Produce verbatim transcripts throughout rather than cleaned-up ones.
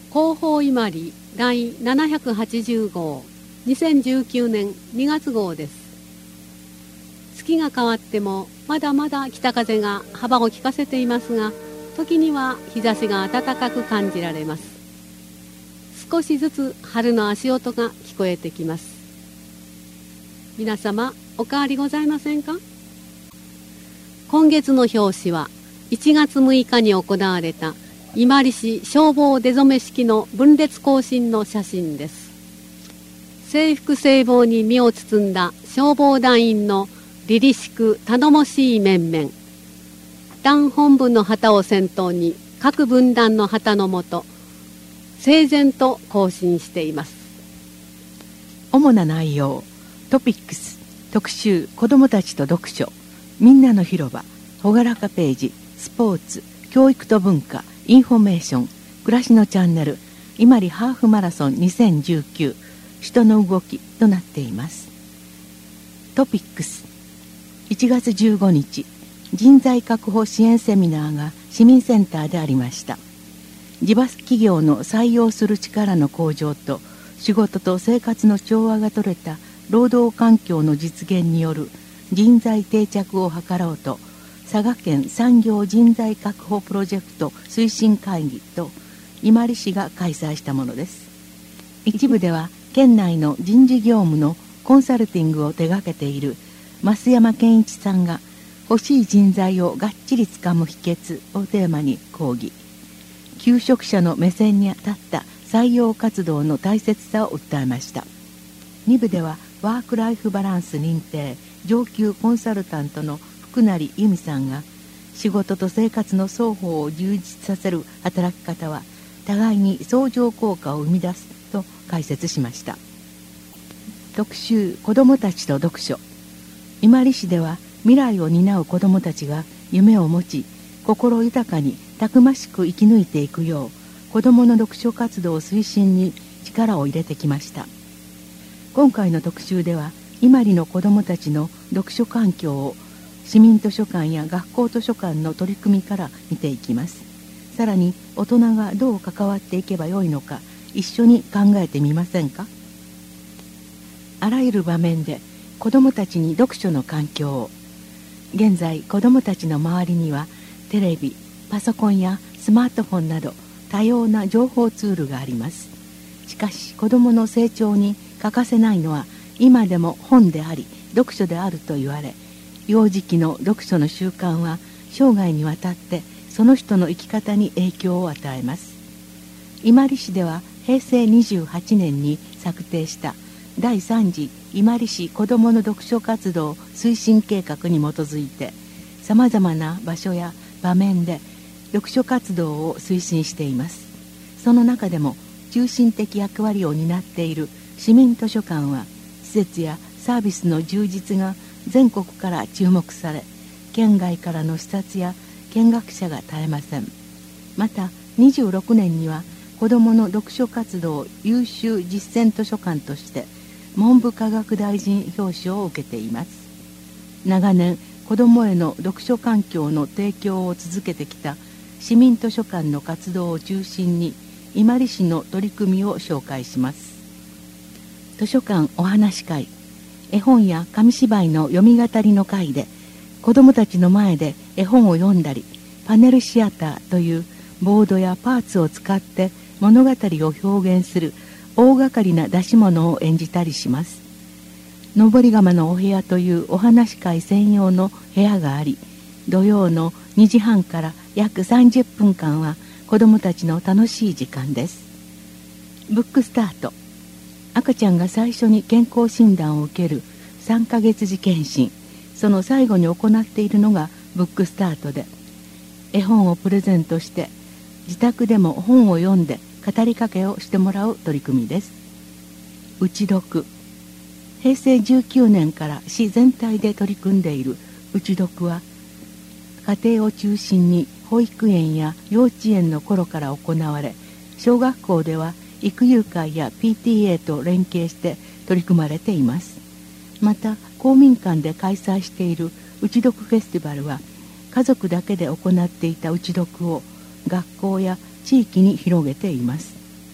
広報伊万里第ななひゃくはちじゅう号にせんじゅうきゅうねんにがつ号です。月が変わってもまだまだ北風が幅を利かせていますが、時には日差しが暖かく感じられます。少しずつ春の足音が聞こえてきます。皆様お変わりございませんか？今月の表紙はいちがつむいかに行われた伊万里市消防出初め式の分列行進の写真です。制服制帽に身を包んだ消防団員の凛々しく頼もしい面々、団本部の旗を先頭に各分団の旗のもと整然と行進しています。 主な内容、トピックス、特集、子どもたちと読書、みんなの広場、ほがらかページ、スポーツ、教育と文化、インフォメーション、暮らしのチャンネル、伊万里ハーフマラソンにせんじゅうきゅう、人の動きとなっています。トピックス、いちがつじゅうごにち、人材確保支援セミナーが市民センターでありました。地場企業の採用する力の向上と仕事と生活の調和が取れた労働環境の実現による人材定着を図ろうと、佐賀県産業人材確保プロジェクト推進会議と伊万里市が開催したものです。一部では県内の人事業務のコンサルティングを手掛けている増山健一さんが、欲しい人材をがっちりつかむ秘訣をテーマに講義。求職者の目線に立った採用活動の大切さを訴えました。に部ではワークライフバランス認定上級コンサルタントの福成由美さんが、仕事と生活の双方を充実させる働き方は互いに相乗効果を生み出すと解説しました。特集、子どもたちと読書。伊万里市では未来を担う子どもたちが夢を持ち、心豊かにたくましく生き抜いていくよう、子どもの読書活動推進に力を入れてきました。今回の特集では、伊万里の子どもたちの読書環境を市民図書館や学校図書館の取り組みから見ていきます。さらに大人がどう関わっていけばよいのか、一緒に考えてみませんか？あらゆる場面で子どもたちに読書の環境を。現在子どもたちの周りにはテレビ、パソコンやスマートフォンなど多様な情報ツールがあります。しかし子どもの成長に欠かせないのは今でも本であり読書であると言われ、幼児期の読書の習慣は生涯にわたってその人の生き方に影響を与えます。伊万里市ではへいせいにじゅうはちねんに策定しただいさん次伊万里市子どもの読書活動推進計画に基づいて、さまざまな場所や場面で読書活動を推進しています。その中でも中心的役割を担っている市民図書館は、施設やサービスの充実が全国から注目され、県外からの視察や見学者が絶えません。またにじゅうろくねんには子どもの読書活動優秀実践図書館として文部科学大臣表彰を受けています。長年子どもへの読書環境の提供を続けてきた市民図書館の活動を中心に伊万里市の取り組みを紹介します。図書館お話し会、絵本や紙芝居の読み語りの会で子どもたちの前で絵本を読んだり、パネルシアターというボードやパーツを使って物語を表現する大掛かりな出し物を演じたりします。登り窯のお部屋というお話し会専用の部屋があり、土曜のにじはんから約さんじゅっぷんかんは子どもたちの楽しい時間です。ブックスタート、赤ちゃんが最初に健康診断を受けるさんかげつ時検診、その最後に行っているのがブックスタートで、絵本をプレゼントして自宅でも本を読んで語りかけをしてもらう取り組みです。うち読、へいせいじゅうきゅうねんから市全体で取り組んでいるうち読は、家庭を中心に保育園や幼稚園の頃から行われ、小学校では育遊会や ピーティーエー と連携して取り組まれています。また公民館で開催しているうち読フェスティバルは、家族だけで行っていたうち読を学校や地域に広げています。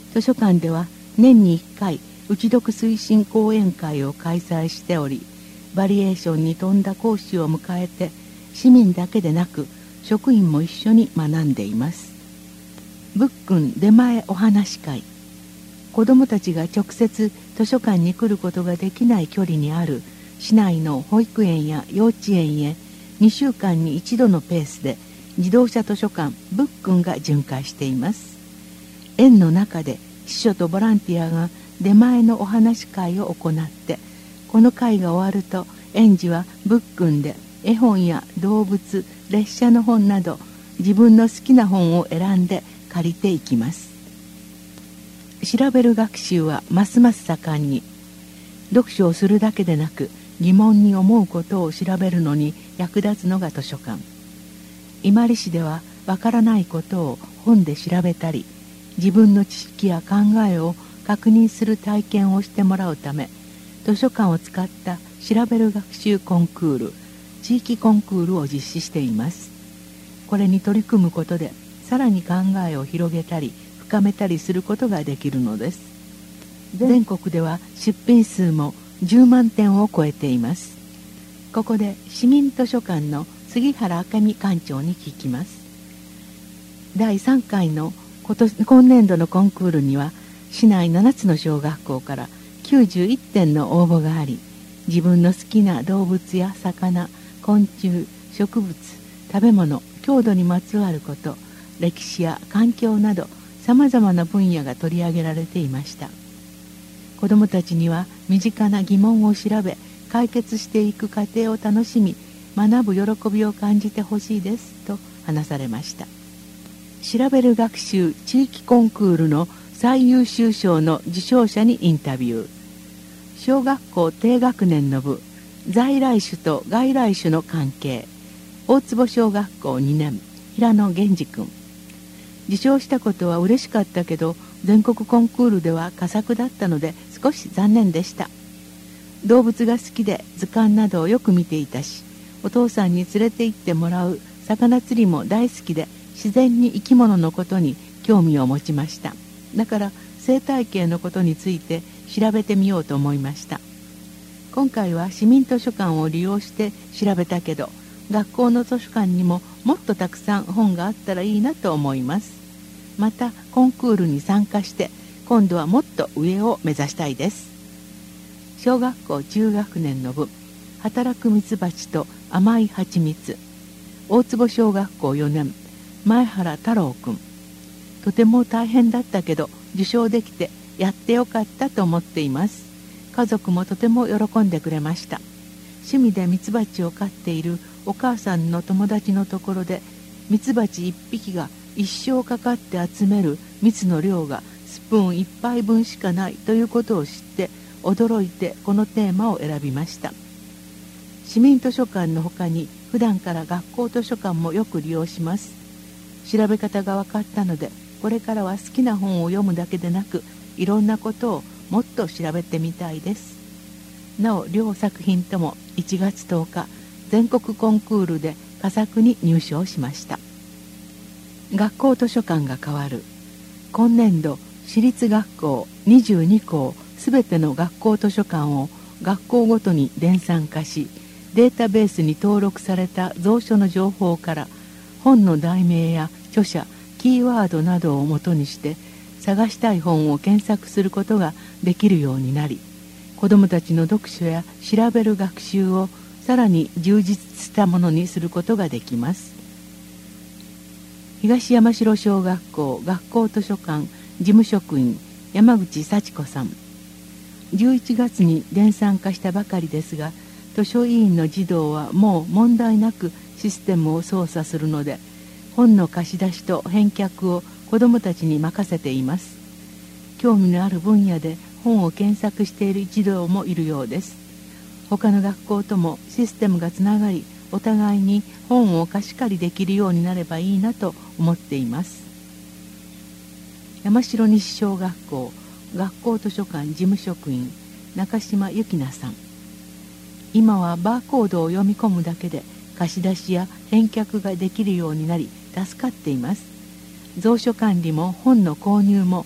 図書館では年にいっかい打ち読推進講演会を開催しており、バリエーションに富んだ講師を迎えて、市民だけでなく職員も一緒に学んでいます。ブックン出前お話会。子どもたちが直接図書館に来ることができない距離にある市内の保育園や幼稚園へにしゅうかんに一度のペースで自動車図書館ブックンが巡回しています。園の中で司書とボランティアが出前のお話会を行って、この会が終わると園児はブックンで絵本や動物、列車の本など自分の好きな本を選んで借りていきます。調べる学習はますます盛んに、読書をするだけでなく疑問に思うことを調べるのに役立つのが図書館。伊万里市ではわからないことを本で調べたり、自分の知識や考えを確認する体験をしてもらうため、図書館を使った調べる学習コンクール、地域コンクールを実施しています。これに取り組むことでさらに考えを広げたり深めたりすることができるのです。全国では出品数もじゅうまんてんを超えています。ここで市民図書館の杉原明美館長に聞きます。だいさんかいの今年今年度のコンクールには市内ななつの小学校からきゅうじゅういってんの応募があり、自分の好きな動物や魚、昆虫、植物、食べ物、郷土にまつわること、歴史や環境などさまざまな分野が取り上げられていました。子どもたちには身近な疑問を調べ解決していく過程を楽しみ、学ぶ喜びを感じてほしいですと話されました。調べる学習地域コンクールの最優秀賞の受賞者にインタビュー。小学校低学年の部、在来種と外来種の関係。大坪小学校にねん、平野源次君。受賞したことは嬉しかったけど、全国コンクールでは佳作だったので少し残念でした。動物が好きで図鑑などをよく見ていたし、お父さんに連れて行ってもらう魚釣りも大好きで、自然に生き物のことに興味を持ちました。だから生態系のことについて調べてみようと思いました。今回は市民図書館を利用して調べたけど、学校の図書館にももっとたくさん本があったらいいなと思います。またコンクールに参加して今度はもっと上を目指したいです。小学校中学年の部、働くミツバチと甘い蜂蜜。大坪小学校よねん、前原太郎くん。とても大変だったけど受賞できてやってよかったと思っています。家族もとても喜んでくれました。趣味でミツバチを飼っているお母さんの友達のところで、ミツバチいっぴきが一生かかって集める蜜の量がスプーンいっぱいぶんしかないということを知って驚いてこのテーマを選びました。市民図書館のほかに普段から学校図書館もよく利用します。調べ方が分かったので、これからは好きな本を読むだけでなく、いろんなことをもっと調べてみたいです。なお両作品ともいちがつとおか全国コンクールで佳作に入賞しました。学校図書館が変わる。今年度私立学校にじゅうにこうすべての学校図書館を学校ごとに電算化し、データベースに登録された蔵書の情報から本の題名や著者、キーワードなどをもとにして探したい本を検索することができるようになり、子どもたちの読書や調べる学習をさらに充実したものにすることができます。東山城小学校学校図書館事務職員山口幸子さん。じゅういちがつに電算化したばかりですが、図書委員の児童はもう問題なくシステムを操作するので、本の貸し出しと返却を子どもたちに任せています。興味のある分野で本を検索している児童もいるようです。他の学校ともシステムがつながり、お互いに本を貸し借りできるようになればいいなと思っています。山城西小学校学校図書館事務職員中島由紀奈さん。今はバーコードを読み込むだけで貸し出しや返却ができるようになり助かっています。蔵書管理も本の購入も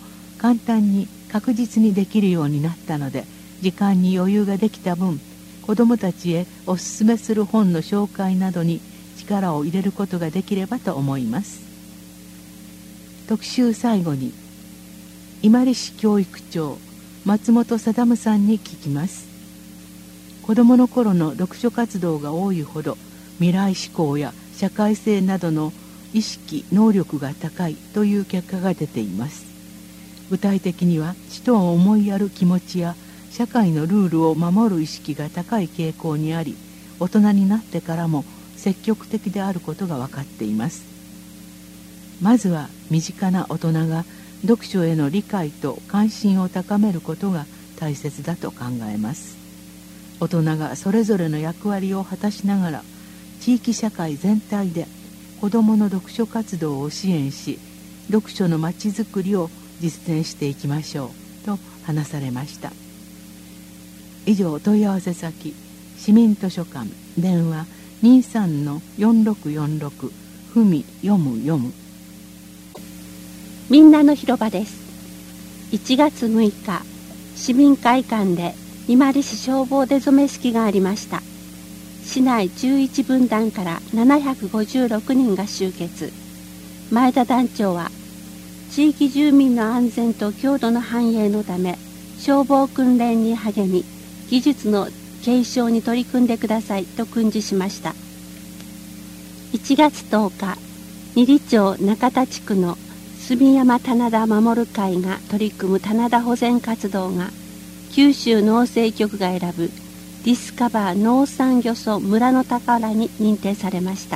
簡単に確実にできるようになったので、時間に余裕ができた分、子どもたちへおすすめする本の紹介などに力を入れることができればと思います。特集最後に、伊万里市教育長松本定さんに聞きます。子どもの頃の読書活動が多いほど、未来志向や社会性などの意識能力が高いという結果が出ています。具体的には、人を思いやる気持ちや社会のルールを守る意識が高い傾向にあり、大人になってからも積極的であることが分かっています。まずは身近な大人が読書への理解と関心を高めることが大切だと考えます。大人がそれぞれの役割を果たしながら、地域社会全体で子どもの読書活動を支援し、読書のまちづくりを実践していきましょうと話されました。以上、問い合わせ先市民図書館、電話 にーさんのよんろくよんろく ふみ読む読む。 みんなの広場です。いちがつむいか、市民会館で伊万里市消防出初め式がありました。市内じゅういちぶんだんからななひゃくごじゅうろくにんが集結。前田団長は、地域住民の安全と郷土の繁栄のため、消防訓練に励み、技術の継承に取り組んでくださいと訓示しました。いちがつとおか、二里町中田地区の住山棚田守る会が取り組む棚田保全活動が、九州農政局が選ぶディスカバー農産漁村村の宝に認定されました。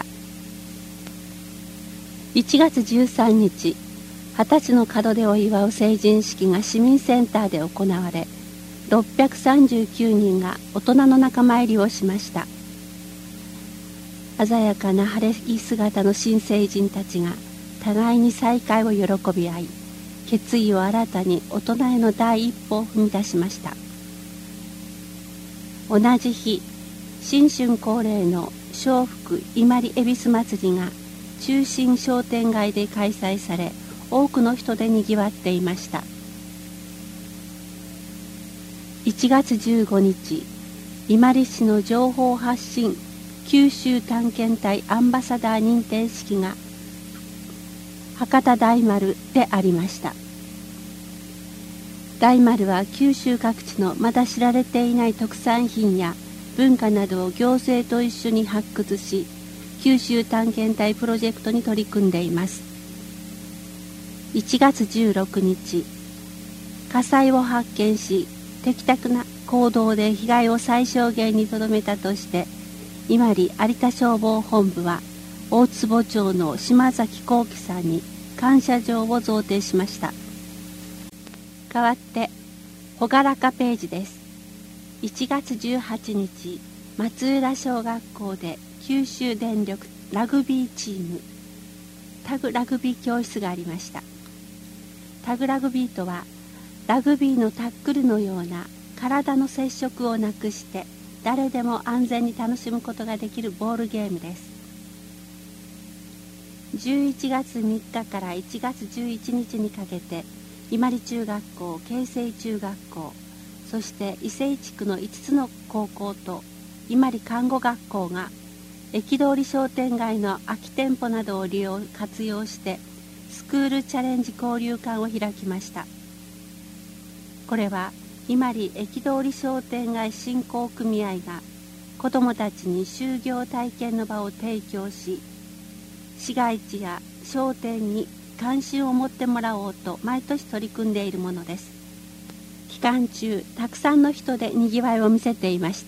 いちがつじゅうさんにち、はたちの門出を祝う成人式が市民センターで行われ、ろっぴゃくさんじゅうきゅうにんが大人の仲間入りをしました。鮮やかな晴れ着姿の新成人たちが互いに再会を喜び合い、決意を新たに大人への第一歩を踏み出しました。同じ日、新春恒例の笑福伊万里恵比寿祭りが中心商店街で開催され、多くの人でにぎわっていました。いちがつじゅうごにち、伊万里市の情報発信九州探検隊アンバサダー認定式が博多大丸でありました。大丸は九州各地のまだ知られていない特産品や文化などを行政と一緒に発掘し、九州探検隊プロジェクトに取り組んでいます。いちがつじゅうろくにち、火災を発見し、的確な行動で被害を最小限にとどめたとして、伊万里有田消防本部は大坪町の島崎幸喜さんに感謝状を贈呈しました。代わって朗らかページです。いちがつじゅうはちにち、松浦小学校で九州電力ラグビーチームタグラグビー教室がありました。タグラグビーとは、ラグビーのタックルのような体の接触をなくして誰でも安全に楽しむことができるボールゲームです。じゅういちがつみっかからいちがつじゅういちにちにかけて、伊万里中学校、慶西中学校、そして伊勢地区のいつつの高校と伊万里看護学校が駅通り商店街の空き店舗などを利用活用してスクールチャレンジ交流館を開きました。これは伊万里駅通り商店街振興組合が子どもたちに就業体験の場を提供し、市街地や商店に関心を持ってもらおうと毎年取り組んでいるものです。期間中、たくさんの人でにぎわいを見せていました。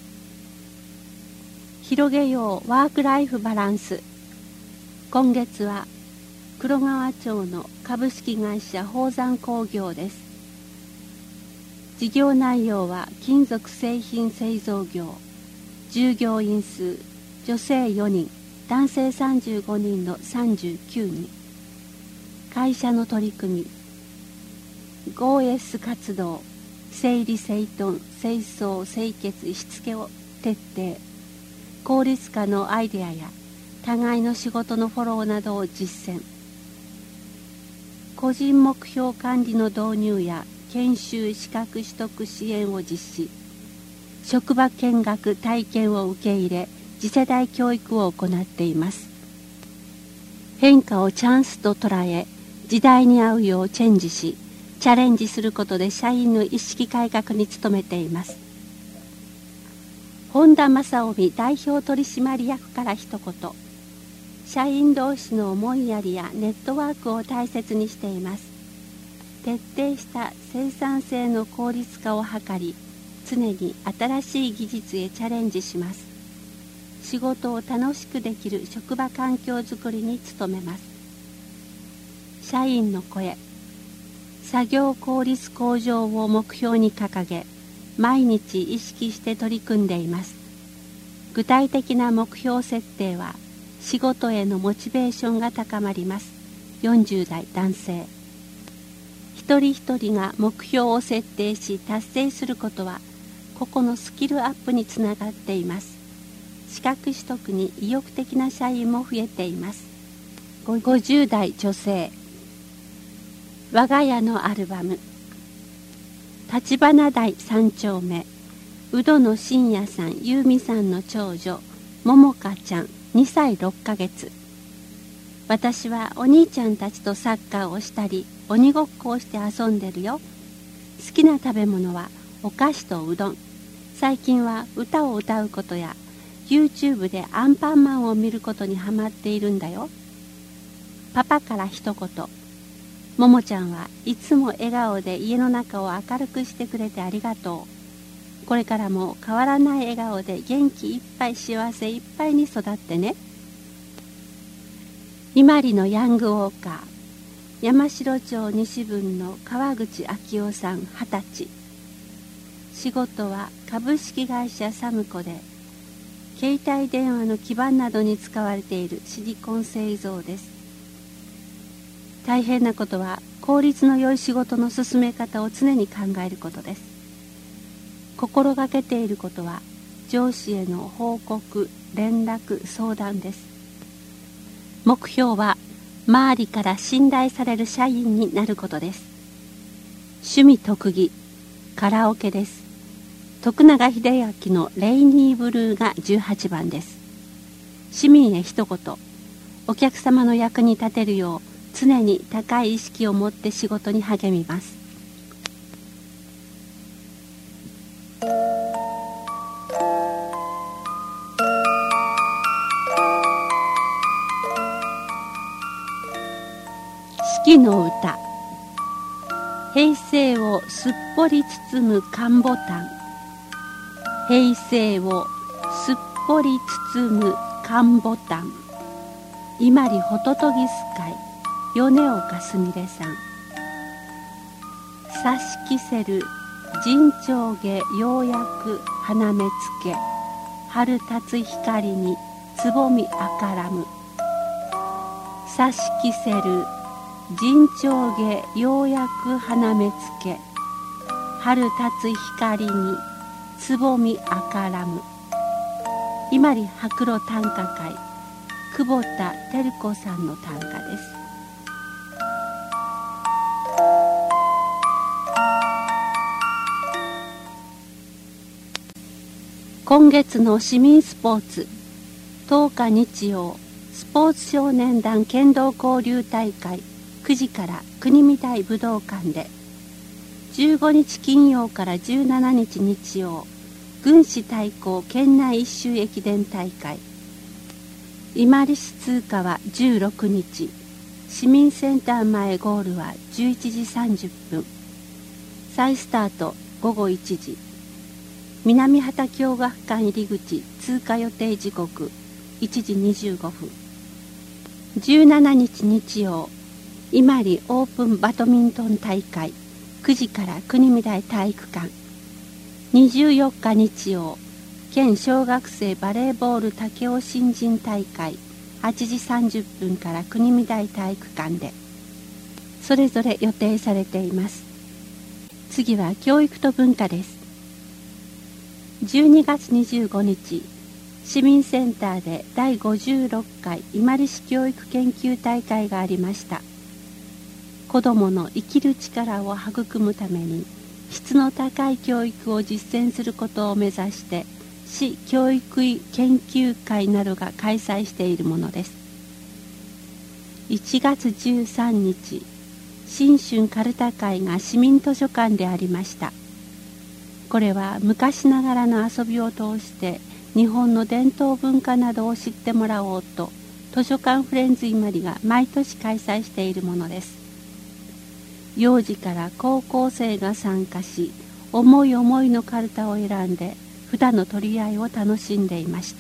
広げようワークライフバランス。今月は黒川町の株式会社宝山工業です。事業内容は金属製品製造業、従業員数女性よにん、男性さんじゅうごにんのさんじゅうきゅうにん。会社の取り組み、ゴーエス 活動、整理整頓、清掃、清潔、しつけを徹底、効率化のアイデアや互いの仕事のフォローなどを実践。 個人目標管理の導入や研修資格取得支援を実施、職場見学体験を受け入れ、次世代教育を行っています。変化をチャンスと捉え、時代に合うようチェンジし、チャレンジすることで社員の意識改革に努めています。本田正臣代表取締役から一言。社員同士の思いやりやネットワークを大切にしています。徹底した生産性の効率化を図り、常に新しい技術へチャレンジします。仕事を楽しくできる職場環境づくりに努めます。社員の声。作業効率向上を目標に掲げ、毎日意識して取り組んでいます。具体的な目標設定は、仕事へのモチベーションが高まります。よんじゅう代男性。一人一人が目標を設定し達成することは、個々のスキルアップにつながっています。資格取得に意欲的な社員も増えています。ごじゅう代女性。我が家のアルバム。立花台三丁目。宇戸野真也さん、優美さんの長女、桃香ちゃん、にさいろっかげつ。私はお兄ちゃんたちとサッカーをしたり、鬼ごっこをして遊んでるよ。好きな食べ物はお菓子とうどん。最近は歌を歌うことや、YouTube でアンパンマンを見ることにハマっているんだよ。パパから一言。ももちゃんはいつも笑顔で家の中を明るくしてくれてありがとう。これからも変わらない笑顔で元気いっぱい幸せいっぱいに育ってね。伊万里のヤングウォーカー。山城町西分の川口昭夫さんはたち。仕事は株式会社サムコで、携帯電話の基板などに使われているシリコン製造です。大変なことは効率の良い仕事の進め方を常に考えることです。心がけていることは上司への報告、連絡、相談です。目標は周りから信頼される社員になることです。趣味特技、カラオケです。徳永英明のレイニーブルーがじゅうはちばんです。市民へ一言。お客様の役に立てるよう常に高い意識を持って仕事に励みます。四季の歌。平成をすっぽり包む寒ボタン。平成をすっぽり包む寒ボタン。伊万里ホトトギス会。米岡すみれさん。さしきせる陣長下ようやく花芽つけ、春立つ光につぼみあからむ。さしきせる陣長下ようやく花芽つけ、春立つ光につぼみあからむ。伊万里白露短歌会。久保田照子さんの短歌です。今月の市民スポーツ。とおか日曜、スポーツ少年団剣道交流大会くじから国見台武道館で、じゅうごにち金曜からじゅうしちにち日曜、軍師対抗県内一周駅伝大会。伊万里市通過はじゅうろくにち、市民センター前ゴールはじゅういちじさんじゅっぷん、再スタートごごいちじ、南畑共学館入り口通過予定時刻いちじにじゅうごふん。じゅうしちにち日曜、伊万里オープンバドミントン大会くじから国見台体育館。にじゅうよっか日曜、県小学生バレーボール武雄新人大会はちじさんじゅっぷんから国見台体育館で、それぞれ予定されています。次は教育と文化です。じゅうにがつにじゅうごにち、市民センターでだいごじゅうろっかい伊万里市教育研究大会がありました。 子どもの生きる力を育むために質の高い教育を実践することを目指して市教育研究会などが開催しているものです。いちがつじゅうさんにち、新春かるた会が市民図書館でありました。これは昔ながらの遊びを通して日本の伝統文化などを知ってもらおうと図書館フレンズ伊万里が毎年開催しているものです。幼児から高校生が参加し、思い思いのかるたを選んで札の取り合いを楽しんでいました。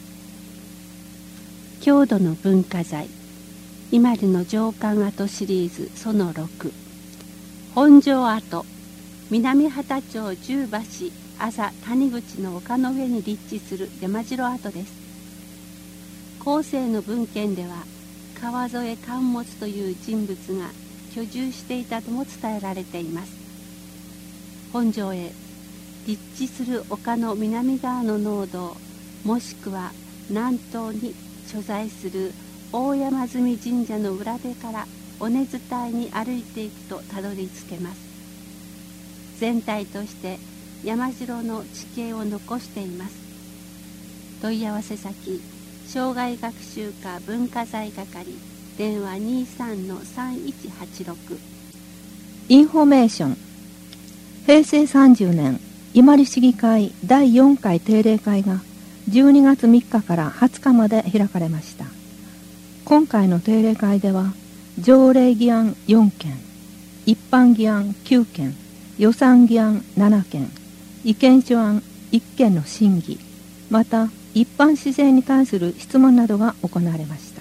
郷土の文化財伊万里の城下跡シリーズそのろく、本城跡、南畑町十橋朝谷口の丘の上に立地する山城跡です。後世の文献では川添寛物という人物が居住していたとも伝えられています。本城へ立地する丘の南側の農道もしくは南東に所在する大山積神社の裏手から尾根伝いに歩いていくとたどり着けます。全体として山城の地形を残しています。問い合わせ先生涯学習課文化財係電話 にじゅうさんのさんいちはちろく。 インフォメーション。平成さんじゅうねん伊万里市議会だいよんかい定例会がじゅうにがつみっかからはつかまで開かれました。今回の定例会では条例議案よんけん、一般議案きゅうけん、予算議案ななけん、意見書案いっけんの審議、また一般市政に対する質問などが行われました。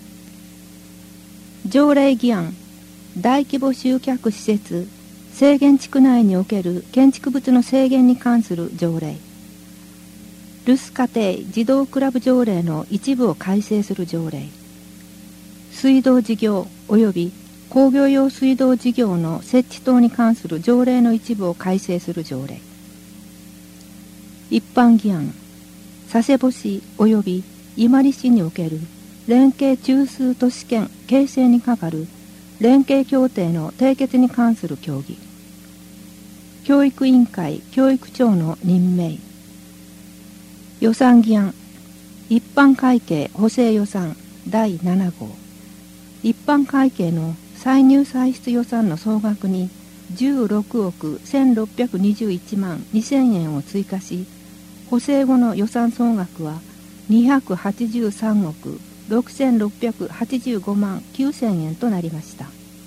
条例議案、大規模集客施設制限地区内における建築物の制限に関する条例、留守家庭児童クラブ条例の一部を改正する条例、水道事業及び工業用水道事業の設置等に関する条例の一部を改正する条例、一般議案、佐世保市及び伊万里市における連携中枢都市圏形成に係る連携協定の締結に関する協議、教育委員会教育長の任命、予算議案、一般会計補正予算だいななごう、一般会計の歳入歳出予算の総額にじゅうろくおくせんろっぴゃくにじゅういちまんにせんえんを追加し、補正後の予算総額はにひゃくはちじゅうさんおくろくせんろっぴゃくはちじゅうごまんきゅうせんえんとなりました。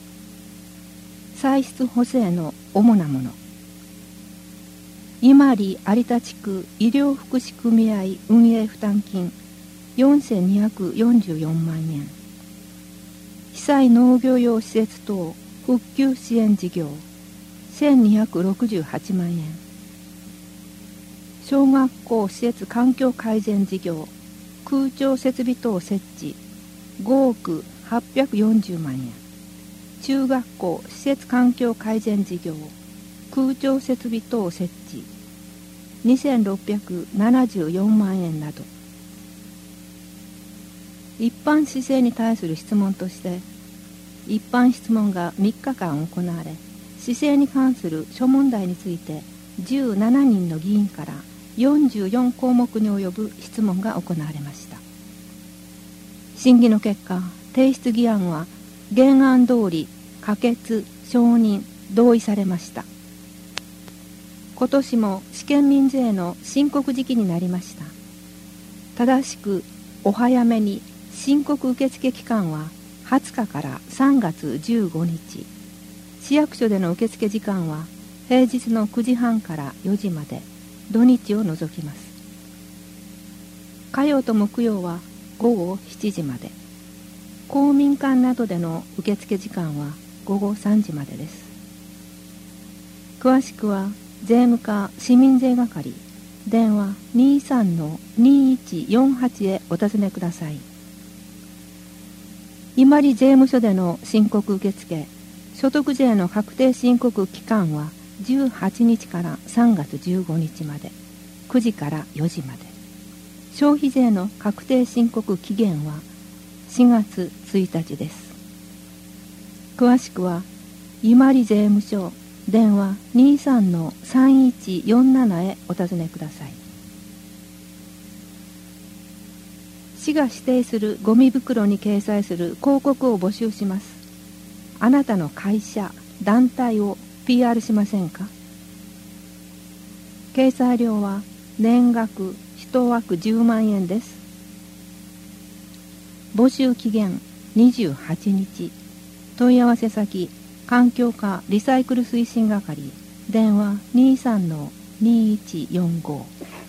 歳出補正の主なもの、伊万里有田地区医療福祉組合運営負担金よんせんにひゃくよんじゅうよんまんえん、被災農業用施設等復旧支援事業せんにひゃくろくじゅうはちまんえん、小学校施設環境改善事業空調設備等設置ごおくはっぴゃくよんじゅうまんえん、中学校施設環境改善事業空調設備等設置にせんろっぴゃくななじゅうよんまんえんなど、一般市政に対する質問として一般質問がみっかかん行われ、市政に関する諸問題についてじゅうななにんの議員からよんじゅうよんこうもくに及ぶ質問が行われました。審議の結果、提出議案は原案通り可決・承認・同意されました。今年も試験民税の申告時期になりました。正しくお早めに申告受付期間ははつかからさんがつじゅうごにち、市役所での受付時間は平日のくじはんからよじまで、土日を除きます。火曜と木曜はごごしちじまで、公民館などでの受付時間はごごさんじまでです。詳しくは税務課市民税係電話 にじゅうさんのにいちよんはち へお尋ねください。伊万里税務署での申告受付、所得税の確定申告期間はじゅうはちにちからさんがつじゅうごにちまで、くじからよじまで。消費税の確定申告期限はしがつついたちです。 詳しくは伊万里税務署電話 にさんのさんいちよんなな へお尋ねください。市が指定するゴミ袋に掲載する広告を募集します。あなたの会社、団体を ピーアール しませんか？掲載料は年額いち枠じゅうまんえんです。募集期限にじゅうはちにち。問い合わせ先環境課リサイクル推進係電話 にさんのにいちよんご。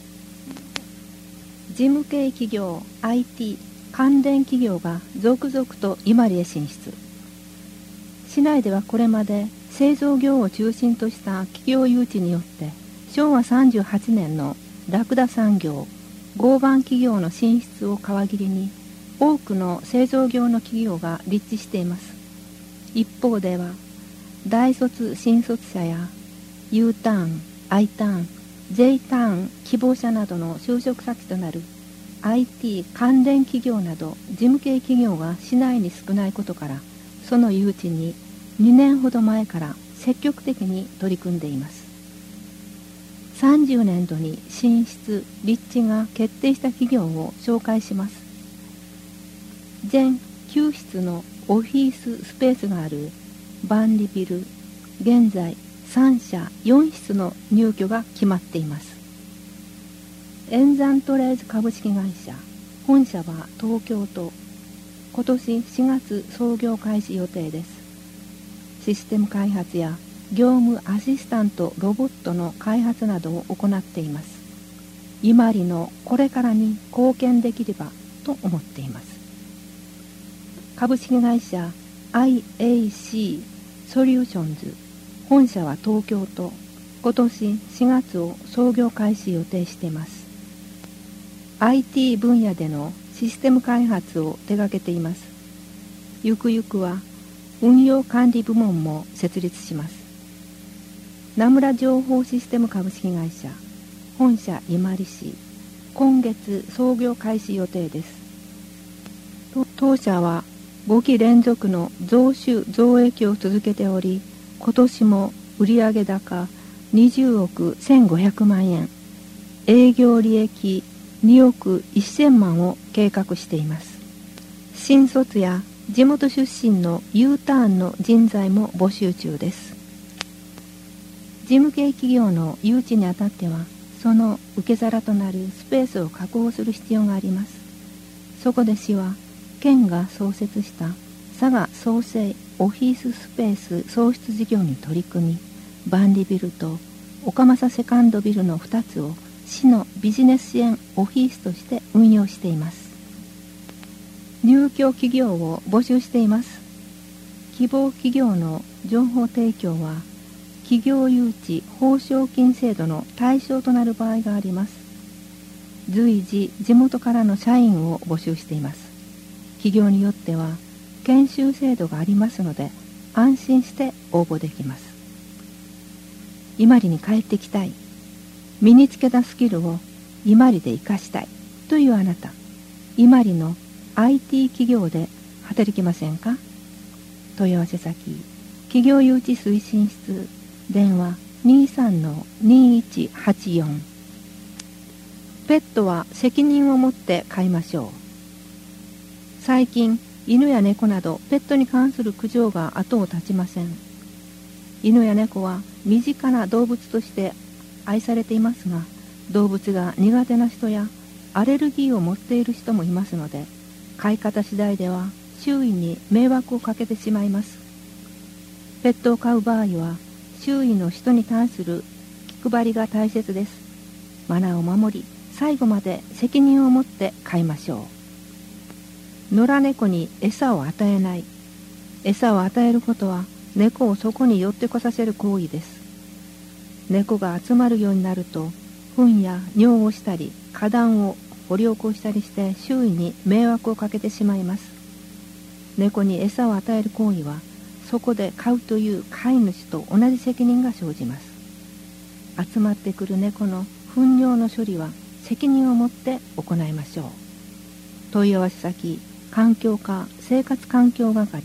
事務系企業 アイティー 関連企業が続々と伊万里へ進出。市内ではこれまで製造業を中心とした企業誘致によってしょうわさんじゅうはちねんのラクダ産業合板企業の進出を皮切りに多くの製造業の企業が立地しています。一方では大卒新卒者や U ターン、I ターン、J ターン希望者などの就職先となる アイティー 関連企業など事務系企業が市内に少ないことからその誘致ににねんほど前から積極的に取り組んでいます。さんじゅうねんどに進出・立地が決定した企業を紹介します。全きゅうしつのオフィススペースがある万里ビル、現在さんしゃよんしつの入居が決まっています。円山トレーズ株式会社、本社は東京都、今年しがつ創業開始予定です。システム開発や業務アシスタントロボットの開発などを行っています。伊万里のこれからに貢献できればと思っています。株式会社 アイエーシー ソリューションズ、本社は東京都、今年しがつを創業開始予定しています。アイティー 分野でのシステム開発を手掛けています。ゆくゆくは運用管理部門も設立します。名村情報システム株式会社、本社伊万里市、今月創業開始予定です。当社はごき連続の増収増益を続けており、今年も売上高にじゅうおくせんごひゃくまんえん、営業利益におくせんまんを計画しています。新卒や地元出身の U ターンの人材も募集中です。事務系企業の誘致にあたっては、その受け皿となるスペースを確保する必要があります。そこで市は、県が創設した佐賀創生オフィススペース創出事業に取り組み、万里ビルと岡政セカンドビルのふたつを市のビジネス支援オフィスとして運用しています。入居企業を募集しています。希望企業の情報提供は企業誘致報奨金制度の対象となる場合があります。随時地元からの社員を募集しています。企業によっては研修制度がありますので安心して応募できます。伊万里に帰ってきたい、身につけたスキルを伊万里で生かしたいというあなた、伊万里の アイティー 企業で働きませんか？問い合わせ先、企業誘致推進室、電話 にさんのにいちはちよん。ペットは責任を持って飼いましょう。最近、犬や猫などペットに関する苦情が後を絶ちません。犬や猫は身近な動物として愛されていますが、動物が苦手な人やアレルギーを持っている人もいますので、飼い方次第では周囲に迷惑をかけてしまいます。ペットを飼う場合は、周囲の人に対する気配りが大切です。マナーを守り、最後まで責任を持って飼いましょう。野良猫に餌を与えない。餌を与えることは猫をそこに寄ってこさせる行為です。猫が集まるようになると、糞や尿をしたり、花壇を掘り起こしたりして周囲に迷惑をかけてしまいます。猫に餌を与える行為は、そこで飼うという飼い主と同じ責任が生じます。集まってくる猫の糞尿の処理は責任を持って行いましょう。問い合わせ先、環境課生活環境係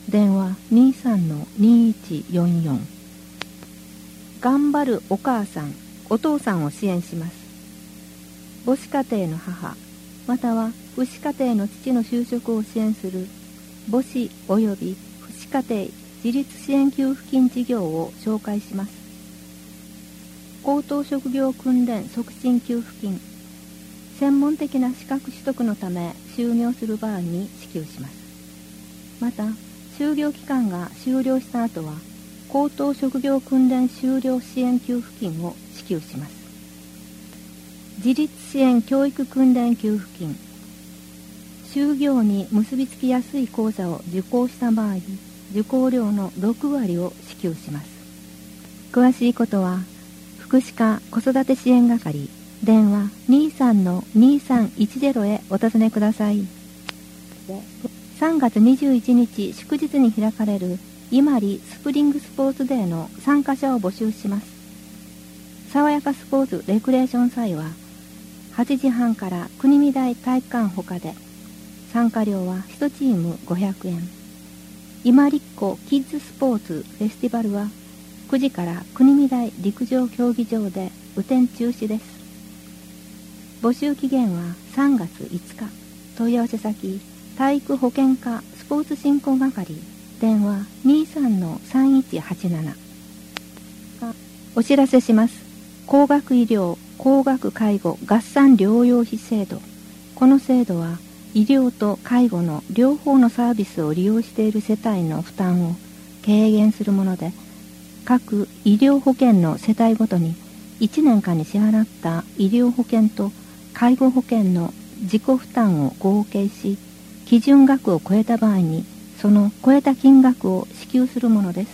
電話 にさんのにいちよんよん。頑張るお母さん、お父さんを支援します。母子家庭の母、または父子家庭の父の就職を支援する母子及び父子家庭自立支援給付金事業を紹介します。高等職業訓練促進給付金、専門的な資格取得のため就業する場合に支給します。また、就業期間が終了した後は、高等職業訓練修了支援給付金を支給します。自立支援教育訓練給付金、就業に結びつきやすい講座を受講した場合、受講料のろくわりを支給します。詳しいことは、福祉課子育て支援係、電話 にさんのにさんいちゼロ へお尋ねください。さんがつにじゅういちにち祝日に開かれる伊万里スプリングスポーツデーの参加者を募集します。爽やかスポーツレクレーション祭ははちじはんから国見台体育館ほかで、参加料はいちチームごひゃくえん。今立湖キッズスポーツフェスティバルはくじから国見台陸上競技場で雨天中止です。募集期限はさんがついつか。問い合わせ先、体育保健課スポーツ振興係、電話 にさんのさんいちはちなな。お知らせします。高額医療、高額介護合算療養費制度。この制度は医療と介護の両方のサービスを利用している世帯の負担を軽減するもので、各医療保険の世帯ごとにいちねんかんに支払った医療保険と介護保険の自己負担を合計し、基準額を超えた場合にその超えた金額を支給するものです。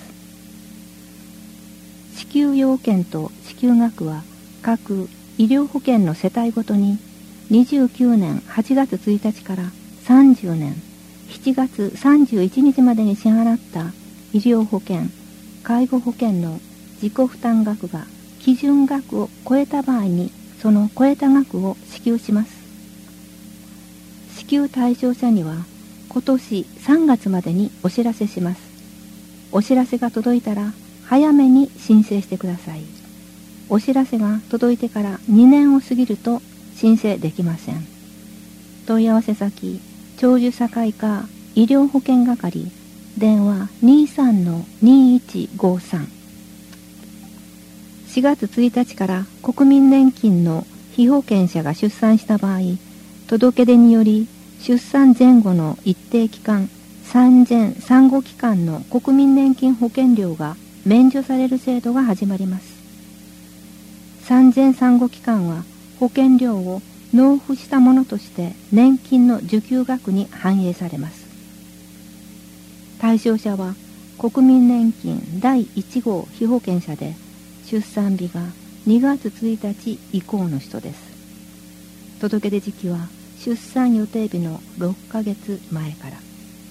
支給要件と支給額は各医療保険の世帯ごとににじゅうきゅうねんはちがつついたちからさんじゅうねんしちがつさんじゅういちにちまでに支払った医療保険、介護保険の自己負担額が基準額を超えた場合にその超えた額を支給します。支給対象者には今年さんがつまでにお知らせします。お知らせが届いたら早めに申請してください。お知らせが届いてからにねんを過ぎると申請できません。問い合わせ先、長寿社会課医療保険係、電話 にさんのにいちごさん。しがつついたちから国民年金の被保険者が出産した場合、届け出により出産前後の一定期間、産前産後期間の国民年金保険料が免除される制度が始まります。産前産後期間は保険料を納付したものとして年金の受給額に反映されます。対象者は国民年金だいいちごう被保険者で、出産日がにがつついたち以降の人です。届け出時期は出産予定日のろっかげつまえから。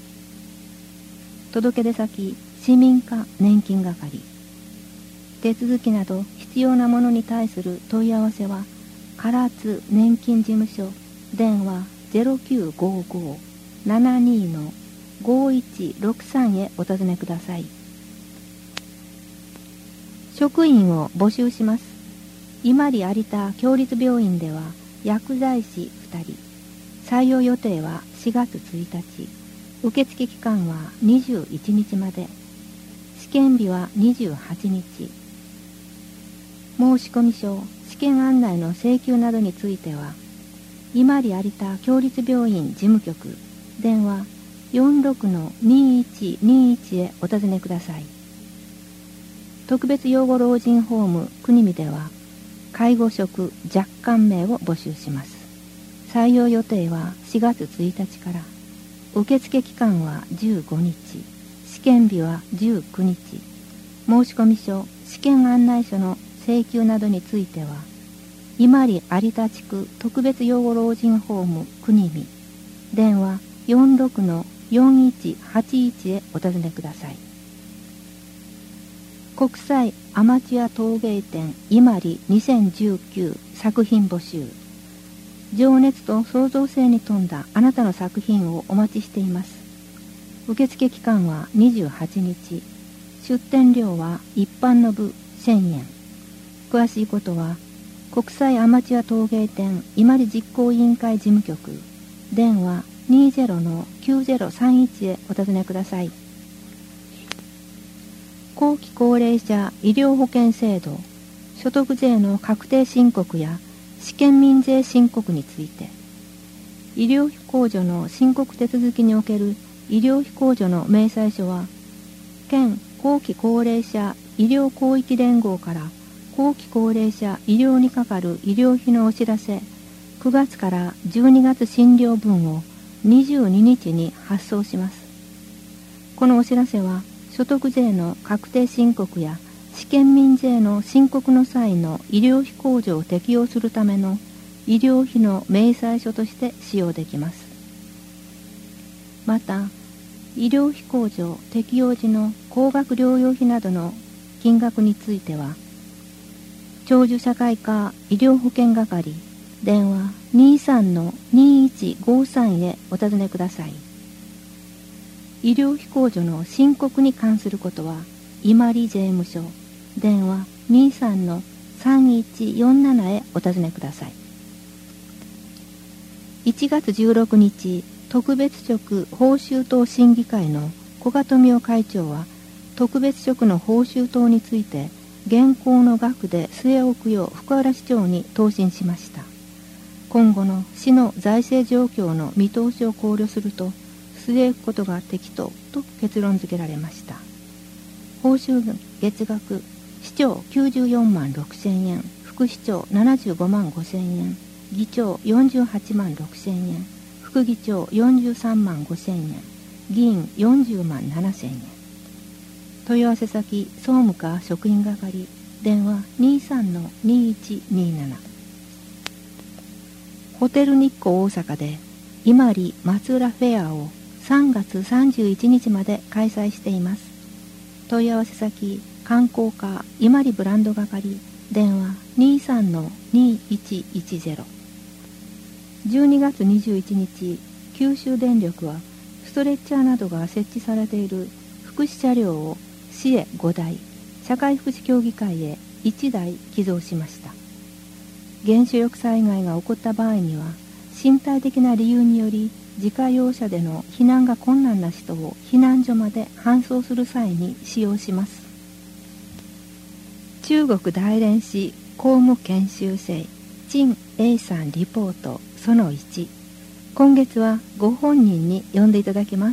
届け出先、市民課年金係。手続きなど必要なものに対する問い合わせは、唐津年金事務所、電話 ゼロきゅうごご ななに ごいちろくさん へお尋ねください。職員を募集します。今里有田共立病院では薬剤師ふたり。採用予定はしがつついたち。受付期間はにじゅういちにちまで。試験日はにじゅうはちにち。申込書、試験案内の請求などについては、今里有田共立病院事務局、電話 よんろくのにいちにいち へお尋ねください。特別養護老人ホーム国見では、介護職若干名を募集します。採用予定はしがつついたちから。受付期間はじゅうごにち。試験日はじゅうくにち。申込書、試験案内書の請求などについては、今里有田地区特別養護老人ホーム国見、電話 よんろくのよんいちはちいち へお尋ねください。国際アマチュア陶芸展今里にせんじゅうきゅう作品募集。情熱と創造性に富んだあなたの作品をお待ちしています。 受付期間はにじゅうはちにち。出店料は一般の部せんえん。詳しいことは国際アマチュア陶芸展伊万里実行委員会事務局電話 にじゅうのきゅうぜろさんいち へお尋ねください。後期高齢者医療保険制度所得税の確定申告や試験民税申告について、医療費控除の申告手続きにおける医療費控除の明細書は、県後期高齢者医療広域連合から後期高齢者医療にかかる医療費のお知らせくがつからじゅうにがつ診療分をにじゅうににちに発送します。このお知らせは所得税の確定申告や試験民税の申告の際の医療費控除を適用するための医療費の明細書として使用できます。また、医療費控除適用時の高額療養費などの金額については、長寿社会科医療保険係電話 にじゅうさんのにいちごさん へお尋ねください。医療費控除の申告に関することは、伊万里税務署電話 にじゅうさんのさんいちよんなな へお尋ねください。いちがつじゅうろくにち、特別職報酬等審議会の古賀富夫会長は、特別職の報酬等について、現行の額で据え置くよう福原市長に答申しました。今後の市の財政状況の見通しを考慮すると、据え置くことが適当と結論付けられました。報酬月額、市長きゅうじゅうよんまんろくせんえん、副市長ななじゅうごまんごせんえん、議長よんじゅうはちまんろくせんえん、副議長よんじゅうさんまんごせんえん、議員よんじゅうまんななせんえん。問い合わせ先総務課職員係電話 にじゅうさんのにいちになな。ホテル日光大阪で伊万里松浦フェアをさんがつさんじゅういちにちまで開催しています。問い合わせ先観光課伊万里ブランド係電話 にじゅうさんのにいちいちぜろ。じゅうにがつにじゅういちにち、九州電力はストレッチャーなどが設置されている福祉車両を市へごだい、社会福祉協議会へいちだい寄贈しました。原子力災害が起こった場合には、身体的な理由により自家用車での避難が困難な人を避難所まで搬送する際に使用します。中国大連市公務研修生陳英さんリポートそのいち。今月はご本人に読んでいただきます。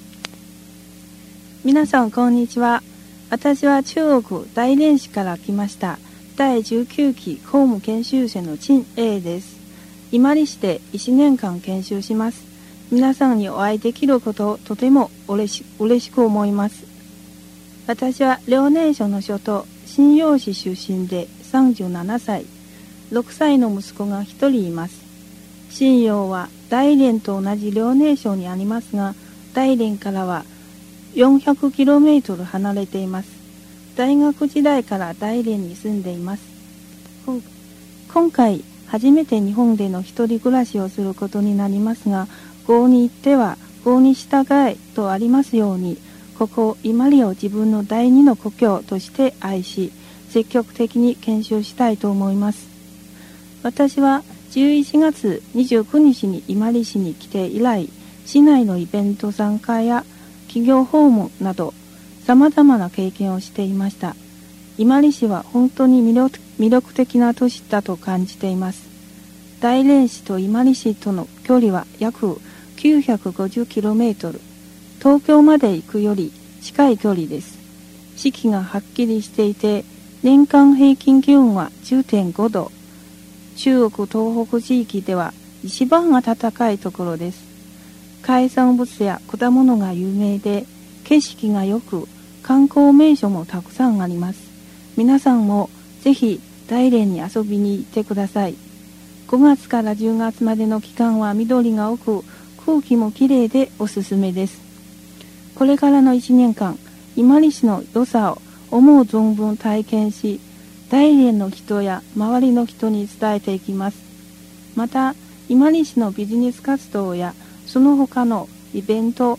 皆さんこんにちは。私は中国大連市から来ましただいじゅうきゅうき公務研修生の陳英です。伊万里市でいちねんかん研修します。皆さんにお会いできることをとても嬉し嬉しく思います。私は遼寧省の省都瀋陽市出身でさんじゅうななさい、ろくさいの息子がひとりいます。瀋陽は大連と同じ遼寧省にありますが、大連からは よんひゃくキロメートル 離れています。大学時代から大連に住んでいます。今回初めて日本での一人暮らしをすることになりますが、郷に行っては郷に従えとありますように、ここ伊万里を自分の第二の故郷として愛し、積極的に研修したいと思います。私はじゅういちがつにじゅうくにちに伊万里市に来て以来、市内のイベント参加や企業訪問などさまざまな経験をしていました。伊万里市は本当に魅力、魅力的な都市だと感じています。大連市と伊万里市との距離は約きゅうひゃくごじゅうキロメートル、東京まで行くより近い距離です。四季がはっきりしていて、年間平均気温は じゅうてんごど、中国東北地域では一番暖かいところです。海産物や果物が有名で、景色がよく、観光名所もたくさんあります。皆さんもぜひ大連に遊びに行ってください。ごがつからじゅうがつまでの期間は緑が多く、空気もきれいでおすすめです。これからのいちねんかん、伊万里市の良さを思う存分体験し、大連の人や周りの人に伝えていきます。また、伊万里市のビジネス活動やその他のイベント、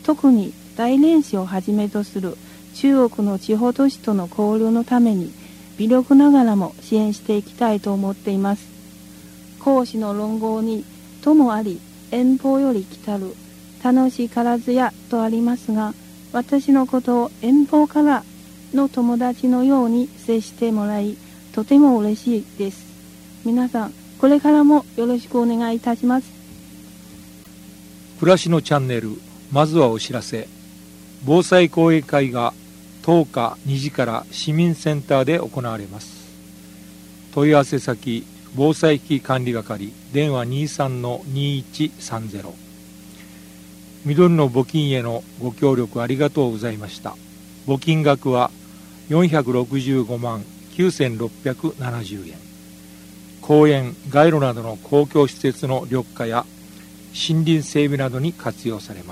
特に大連市をはじめとする中国の地方都市との交流のために微力ながらも支援していきたいと思っています。孔子の論語に友あり遠方より来たる楽しからずやとありますが、私のことを遠方からの友達のように接してもらい、とても嬉しいです。皆さんこれからもよろしくお願いいたします。 暮らしのチャンネル、まずはお知らせ。防災講演会がとおかにじから市民センターで行われます。問い合わせ先、防災危機管理係、電話 にじゅうさんのにじゅういちさんぜろ。緑の募金へのご協力ありがとうございました。募金額はよんひゃくろくじゅうごまんきゅうせんろっぴゃくななじゅうえん。公園、街路などの公共施設の緑化や森林整備などに活用されます。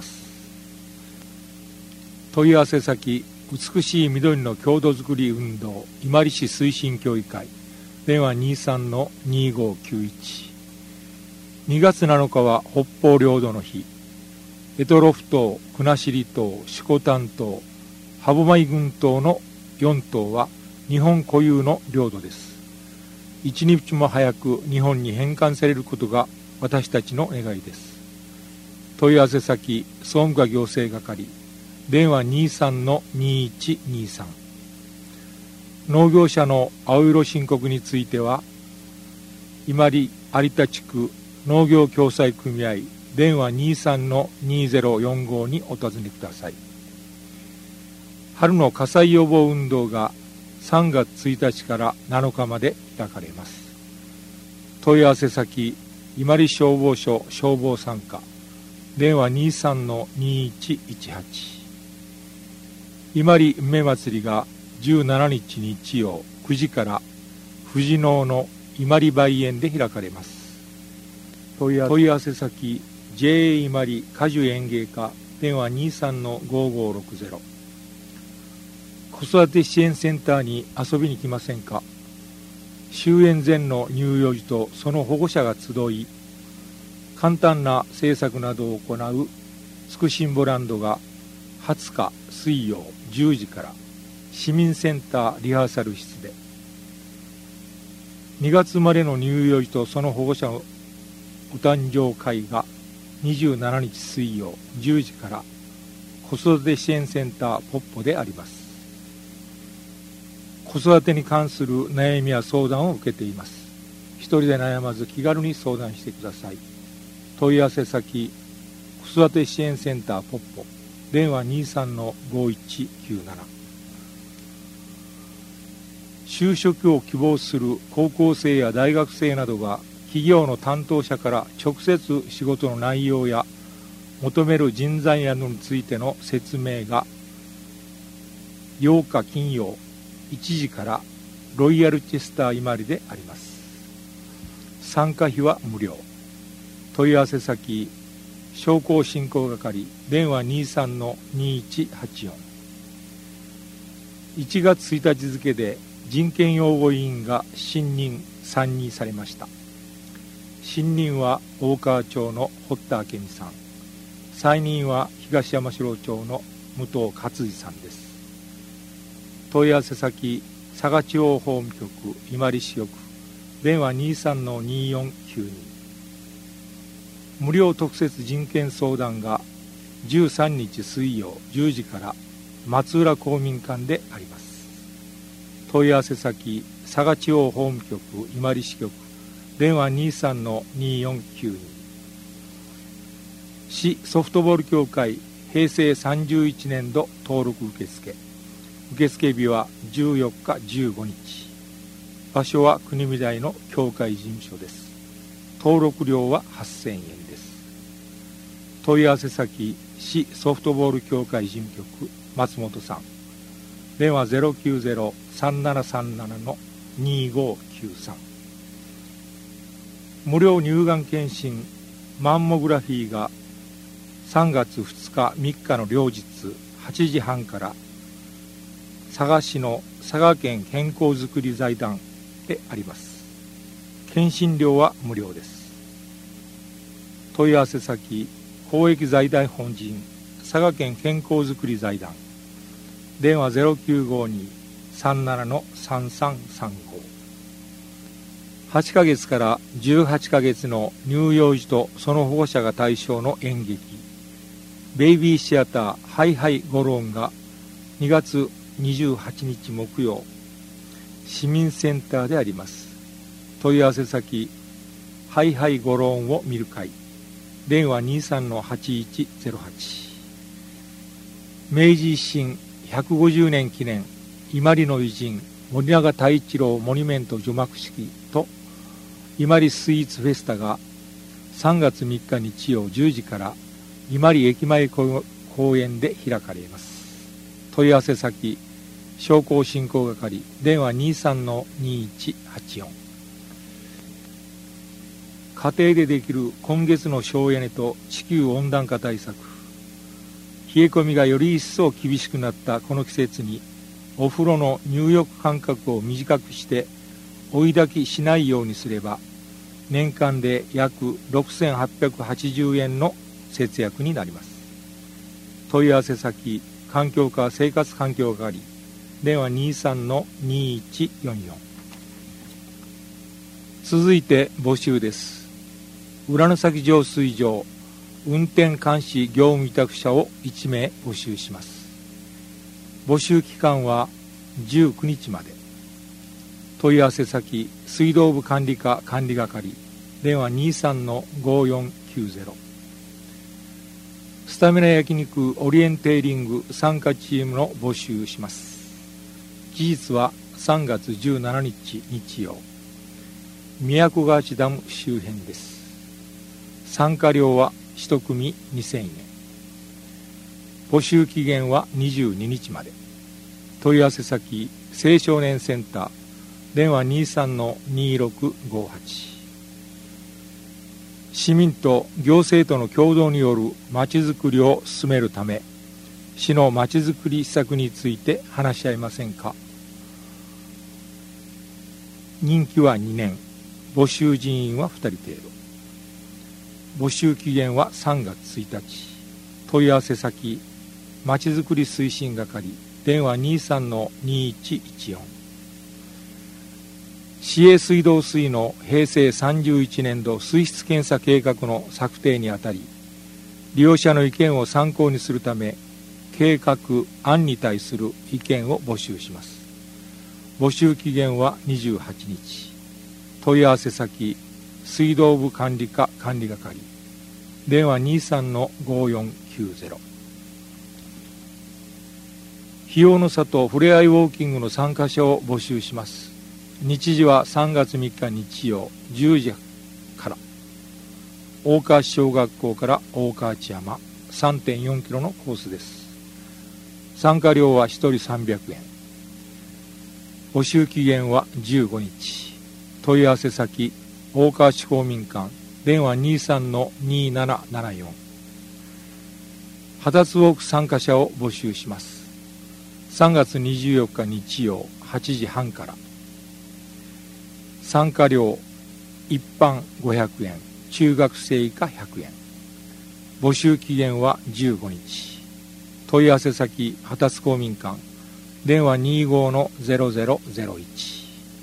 問い合わせ先、美しい緑の郷土づくり運動伊万里市推進協議会、電話 にじゅうさんのにじゅうごきゅういち。にがつなのかは北方領土の日。択捉島、国後島、色丹島、歯舞群島のよん島は日本固有の領土です。一日も早く日本に返還されることが私たちの願いです。問い合わせ先、総務課行政係、電話 にじゅうさんのにじゅういちにじゅうさん。農業者の青色申告については、伊万里有田地区農業共済組合、電話 にじゅうさんのにじゅうぜろよんご にお尋ねください。春の火災予防運動がさんがつついたちからなのかまで開かれます。問い合わせ先、伊万里消防署消防参加、電話 にじゅうさんのにじゅういちいちはち。伊万里梅祭りがじゅうしちにち日曜くじから藤能の伊万里梅園で開かれます。問い合わせ先、 ジェーエー 伊万里果樹園芸課、電話 にじゅうさんのごごろくぜろ。子育て支援センターに遊びに来ませんか。終園前の乳幼児とその保護者が集い、簡単な制作などを行うつくしんぼランドがはつか水曜じゅうじから市民センターリハーサル室で、にがつ生まれの乳幼児とその保護者のお誕生会がにじゅうしちにち水曜じゅうじから子育て支援センターポッポであります。子育てに関する悩みや相談を受けています。一人で悩まず気軽に相談してください。問い合わせ先、子育て支援センターポッポ、電話 にじゅうさんのごいちきゅうなな。就職を希望する高校生や大学生などが企業の担当者から直接仕事の内容や求める人材などについての説明がようか金曜いちじからロイヤルチェスター伊万里であります。参加費は無料。問い合わせ先、商工振興係、電話 にじゅうさんのにじゅういちはちよん。いちがつついたち付で人権擁護委員が新任さんにんされました。新任は大川町の堀田明美さん、再任は東山城町の武藤勝次さんです。問い合わせ先、佐賀地方法務局伊万里支局、電話 にじゅうさんのにじゅうよんきゅうに。無料特設人権相談がじゅうさんにち水曜じゅうじから松浦公民館であります。問い合わせ先、佐賀地方法務局伊万里支局、電話 にじゅうさんのにじゅうよんきゅうに。市ソフトボール協会平成さんじゅういちねんど登録受付、受付日はじゅうよっかじゅうごにち。場所は国見台の協会事務所です。登録料ははっせんえんです。問い合わせ先、市ソフトボール協会事務局松本さん、電話 ゼロきゅうゼロ さんななさんなな のにごきゅうさん。無料乳がん検診マンモグラフィーがさんがつふつかみっかの両日はちじはんから佐賀市の佐賀県健康づくり財団であります。検診料は無料です。問い合わせ先、公益財団法人佐賀県健康づくり財団、電話 ゼロきゅうごに さんなな さんさんさんご。はちかげつからじゅうはちかげつの乳幼児とその保護者が対象の演劇、ベイビーシアターハイハイゴローンがにがつにじゅうはちにち木曜、市民センターであります。問い合わせ先、ハイハイゴローンを見る会、電話 にさんのはちいちゼロはち。明治維新ひゃくごじゅうねん記念伊万里の偉人森永太一郎モニュメント除幕式と伊万里スイーツフェスタがさんがつみっか日曜じゅうじから伊万里駅前公園で開かれます。問い合わせ先、商工振興係、電話 にさんのにいちはちよん。家庭でできる今月の省エネと地球温暖化対策。冷え込みがより一層厳しくなったこの季節に、お風呂の入浴間隔を短くして追い焚きしないようにすれば、年間で約ろくせんはっぴゃくはちじゅうえんの節約になります。問い合わせ先、環境課生活環境係、電話 にさんのにいちよんよん。続いて募集です。浦野崎浄水場運転監視業務委託者をいちめい募集します。募集期間はじゅうくにちまで。問い合わせ先、水道部管理課管理係、電話 にさんのごよんきゅうゼロ。スタミナ焼肉オリエンテーリング参加チームの募集します。期日はさんがつじゅうしちにち日曜、宮古河内ダム周辺です。参加料は一組にせんえん。募集期限はにじゅうににちまで。問い合わせ先、青少年センター、電話 にさんのにろくごはち。市民と行政との共同によるまちづくりを進めるため、市のまちづくり施策について話し合いませんか。任期はにねん、募集人員はふたり程度。募集期限はさんがつついたち。問い合わせ先、まちづくり推進係、電話 にさんのにいちいちよん。市営水道水の平成さんじゅういちねんど水質検査計画の策定にあたり、利用者の意見を参考にするため、計画案に対する意見を募集します。募集期限はにじゅうはちにち。問い合わせ先、水道部管理課管理係、電話 にさんのごよんきゅうゼロ。日用の里ふれあいウォーキングの参加者を募集します。日時はさんがつみっか日曜じゅうじから。大川市小学校から大川内山 さんてんよんキロのコースです。参加料はひとりさんびゃくえん。募集期限はじゅうごにち。問い合わせ先、大川市公民館、電話 にさんのにななななよん。肌ツウォーク参加者を募集します。さんがつにじゅうよっか日曜はちじはんから。参加料、一般ごひゃくえん、中学生以下ひゃくえん。募集期限はじゅうごにち。問い合わせ先、肌ツ公民館、電話 にじゅうごのゼロゼロゼロいち。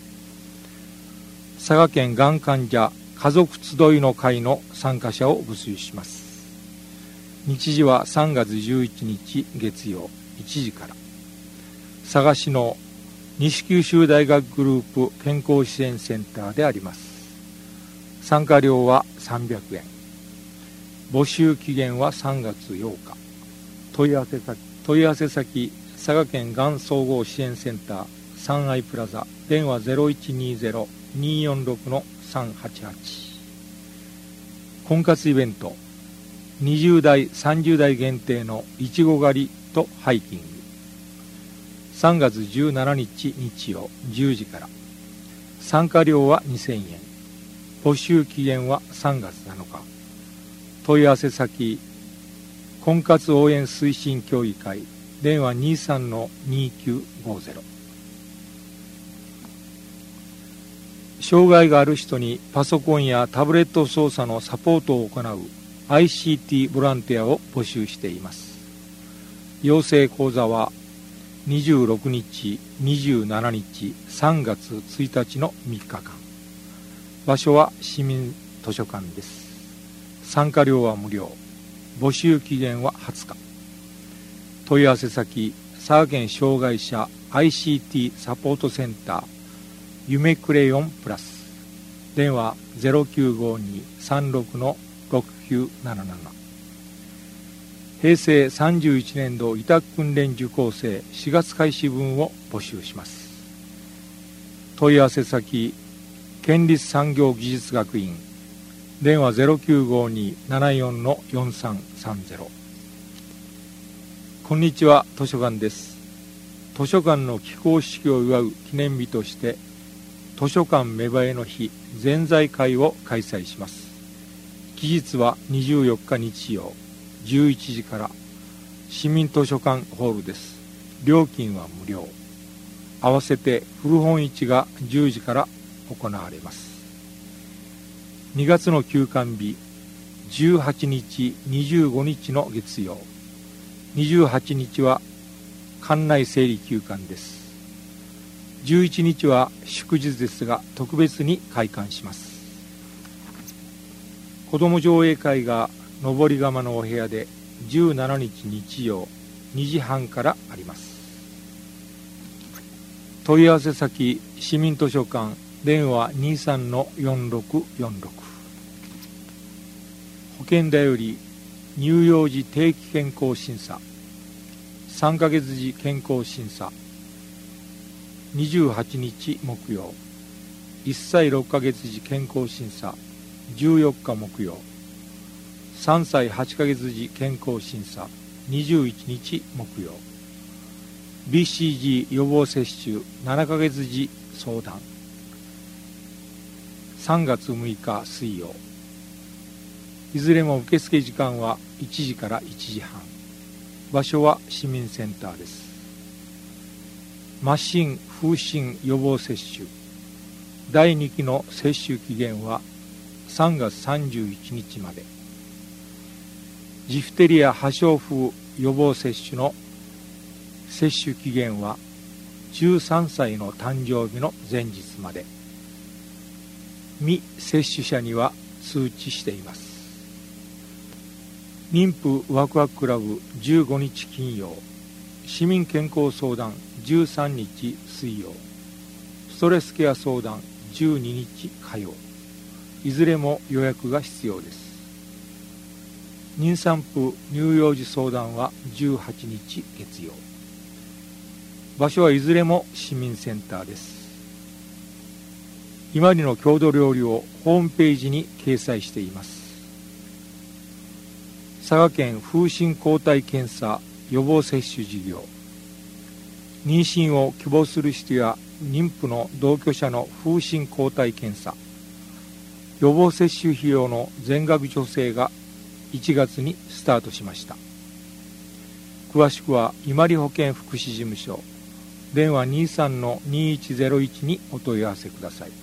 佐賀県がん患者家族集いの会の参加者を募集します。日時はさんがつじゅういちにち月曜いちじから。佐賀市の西九州大学グループ健康支援センターであります。参加料はさんびゃくえん。募集期限はさんがつようか。問い合わせ先、問い合わせ先佐賀県がん総合支援センター三愛プラザ、電話 ゼロいちにゼロ によんろくのさんはちはち。婚活イベント、にじゅうだいさんじゅうだい限定のいちご狩りとハイキング。さんがつじゅうしちにち日曜じゅうじから。参加料はにせんえん。募集期限はさんがつなのか。問い合わせ先、婚活応援推進協議会、電話 にさんのにきゅうごゼロ。障害がある人にパソコンやタブレット操作のサポートを行う アイシーティー ボランティアを募集しています。 養成講座はにじゅうろくにち、にじゅうしちにち、さんがつついたちのみっかかん。場所は市民図書館です。参加料は無料。募集期限ははつか。問い合わせ先、佐賀県障害者 アイシーティー サポートセンター夢クレヨンプラス。電話 ゼロきゅうごに さんろく ろくきゅうななな。平成さんじゅういちねんど委託訓練受講生しがつ開始分を募集します。問い合わせ先、県立産業技術学院。電話 ゼロきゅうごに ななよん よんさんさんゼロ。こんにちは、図書館です。図書館の起工式を祝う記念日として図書館芽生えの日全財会を開催します。期日はにじゅうよっか日曜じゅういちじから市民図書館ホールです。料金は無料。合わせて古本市がじゅうじから行われます。にがつの休館日じゅうはちにち、にじゅうごにちの月曜、にじゅうはちにちは館内整理休館です。じゅういちにちは祝日ですが特別に開館します。子ども上映会が上り窯のお部屋でじゅうしちにち日曜にじはんからあります。問い合わせ先、市民図書館。電話 にさんのよんろくよんろく。保険だより乳幼児定期健康審査、さんかげつ時健康審査、にじゅうはちにち木曜、いっさいろっかげつ時健康審査、じゅうよっか木曜、さんさいはちかげつ時健康審査、にじゅういちにち木曜、ビーシージー 予防接種ななかげつ時相談、さんがつむいか水曜。いずれも受付時間はいちじからいちじはん。場所は市民センターです。麻疹・風疹予防接種だいにきの接種期限はさんがつさんじゅういちにちまで。ジフテリア破傷風予防接種の接種期限はじゅうさんさいの誕生日の前日まで。未接種者には通知しています。妊婦ワクワククラブじゅうごにち金曜、市民健康相談じゅうさんにち水曜、ストレスケア相談じゅうににち火曜。いずれも予約が必要です。妊産婦乳幼児相談はじゅうはちにち月曜。場所はいずれも市民センターです。伊万里の郷土料理をホームページに掲載しています。佐賀県風疹抗体検査予防接種事業。妊娠を希望する人や妊婦の同居者の風疹抗体検査予防接種費用の全額助成がいちがつにスタートしました。詳しくは伊万里保健福祉事務所電話 にさんのにいちゼロいち にお問い合わせください。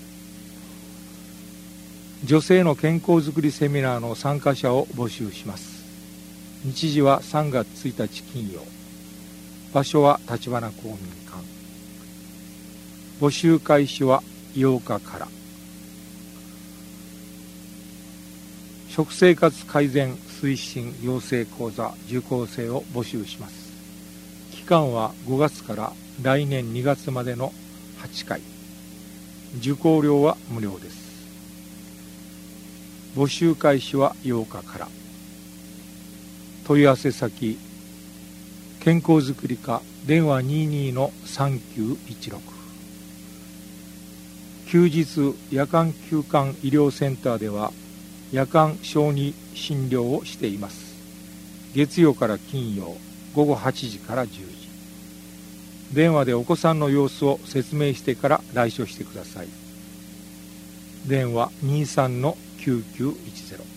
女性の健康づくりセミナーの参加者を募集します。日時はさんがつついたち金曜。場所は立花公民館。募集開始はようかから。食生活改善推進養成講座受講生を募集します。期間はごがつから来年にがつまでのはちかい。受講料は無料です。募集開始はようかから。問い合わせ先、健康づくり課電話 にじゅうにのさんきゅういちろく。休日夜間休館医療センターでは夜間小児診療をしています。月曜から金曜ごごはちじからじゅうじ。電話でお子さんの様子を説明してから来所してください。電話 にさんのきゅうきゅういちゼロ。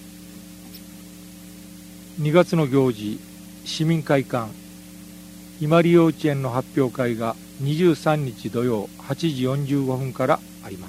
にがつの行事、市民会館伊万里幼稚園の発表会がにじゅうさんにち土曜はちじよんじゅうごふんからあります。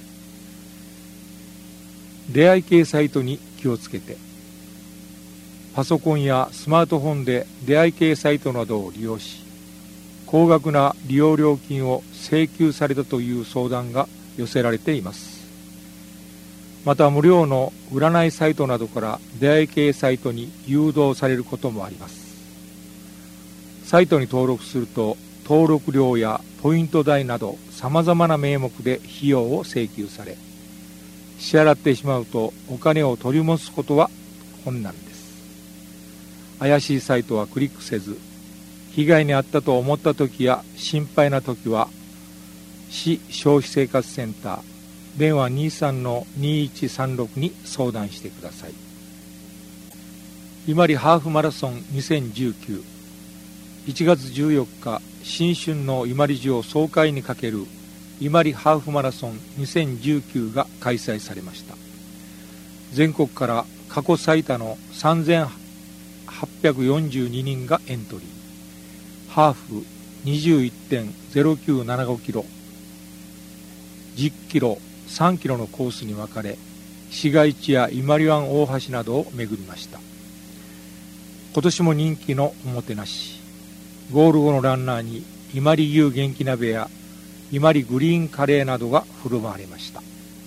出会い系サイトに気をつけて。 パソコンやスマートフォンで出会い系サイトなどを利用し、高額な利用料金を請求されたという相談が寄せられています。また無料の占いサイトなどから出会い系サイトに誘導されることもあります。サイトに登録すると登録料やポイント代などさまざまな名目で費用を請求され、支払ってしまうとお金を取り戻すことは困難です。怪しいサイトはクリックせず、被害に遭ったと思ったときや心配なときは市消費生活センター電話 にさんのにいちさんろく に相談してください。伊万里ハーフマラソンにせんじゅうきゅう、いちがつじゅうよっか新春の伊万里路を爽快にかける伊万里ハーフマラソンにせんじゅうきゅうが開催されました。全国から過去最多のさんぜんはっぴゃくよんじゅうににんがエントリー。ハーフ にじゅういってんゼロきゅうななごキロ、じゅっキロ、さんキロのコースに分かれ、市街地や伊万里湾大橋などを巡りました。今年も人気のおもてなし、ゴール後のランナーに伊万里牛元気鍋や伊万里グリーンカレーなどが振る舞われました。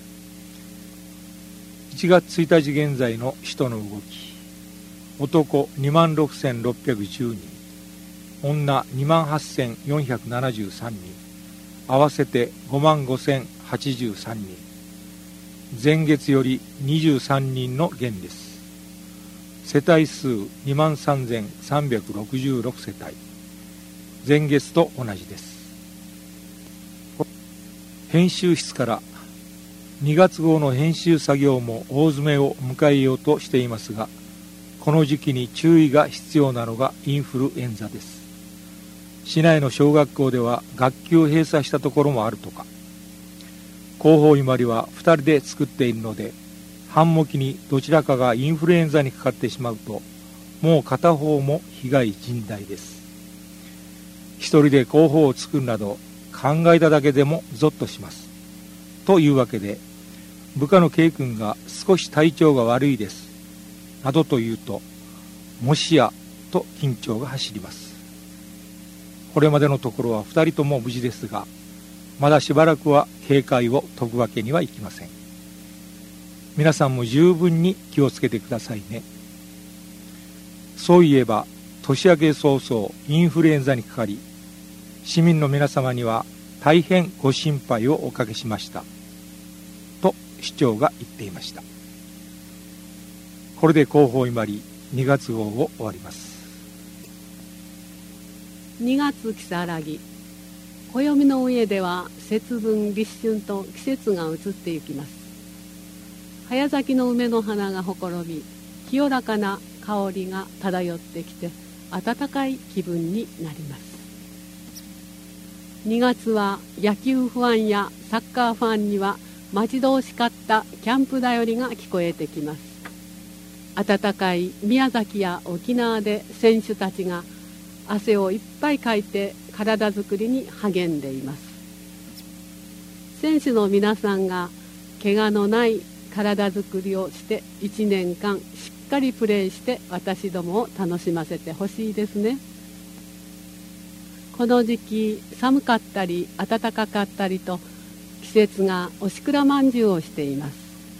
いちがつついたち現在の人の動き、男 にまんろくせんろっぴゃくじゅうにん、女 にまんはっせんよんひゃくななじゅうさんにん、合わせて ごまんごせんはちじゅうさんにん、前月よりにじゅうさんにんの減です。世帯数 にまんさんぜんさんびゃくろくじゅうろく世帯、前月と同じです。編集室からにがつ号の編集作業も大詰めを迎えようとしていますが、この時期に注意が必要なのがインフルエンザです。市内の小学校では学級閉鎖したところもあるとか。広報伊万里はふたりで作っているので、半目にどちらかがインフルエンザにかかってしまうと、もう片方も被害甚大です。一人で広報を作るなど考えただけでもゾッとします。というわけで、部下の K 君が少し体調が悪いです。などと言うと、もしやと緊張が走ります。これまでのところはふたりとも無事ですが、まだしばらくは警戒を解くわけにはいきません。皆さんも十分に気をつけてくださいね。そういえば年明け早々インフルエンザにかかり、市民の皆様には大変ご心配をおかけしましたと市長が言っていました。これで広報伊万里にがつ号を終わります。 にがつ如月、暦の上では節分立春と季節が移っていきます。早咲きの梅の花がほころび、清らかな香りが漂ってきて暖かい気分になります。にがつは野球ファンやサッカーファンには待ち遠しかったキャンプだよりが聞こえてきます。暖かい宮崎や沖縄で選手たちが汗をいっぱいかいて体づくりに励んでいます。選手の皆さんが怪我のない体づくりをしていちねんかんしっかりプレーして私どもを楽しませてほしいですね。この時期寒かったり暖かかったりと季節がおしくらまんじゅうをしています。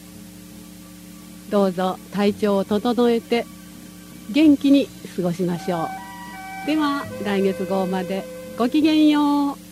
どうぞ体調を整えて元気に過ごしましょう。では来月号までごきげんよう。